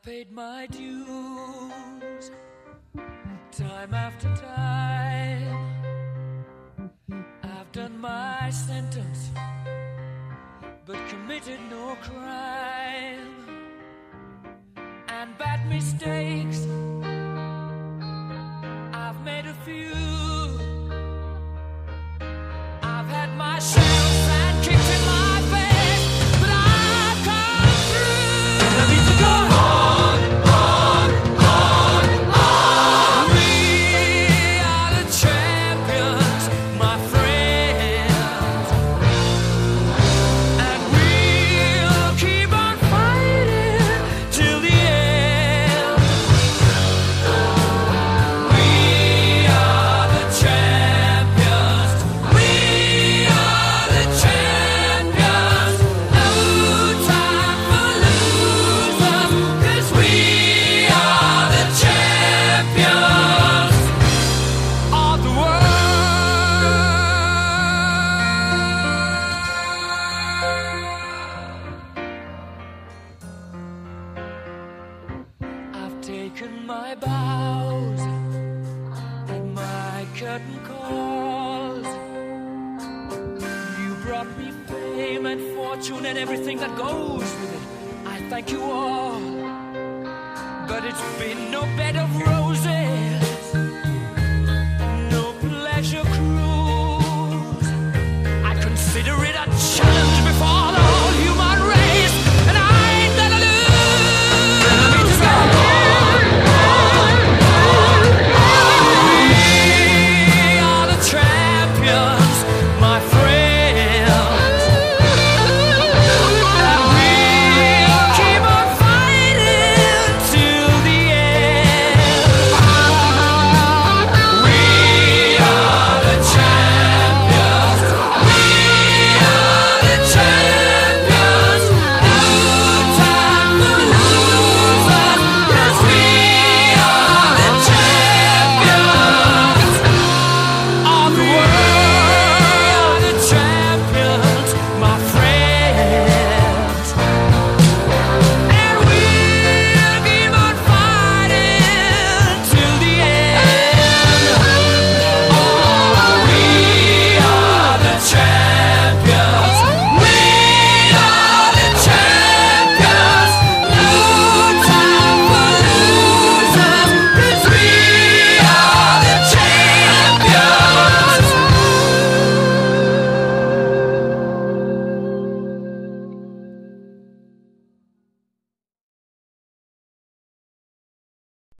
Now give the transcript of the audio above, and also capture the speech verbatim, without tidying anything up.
paid my dues time after time. I've done my sentence, but committed no crime. And bad mistakes, I've made a few. I've had my share of sand kicked in my face, but I've come through. I need to go on, on, on, on. We are the champions, my friends, and we'll keep on fighting till the end. We are the champions. We are the champions. No time for losers, 'cause we are the champions of the world. I've taken my bows and my curtain calls. You brought me fame and fortune and everything that goes with it. I thank you all, but it's been no bed of roses.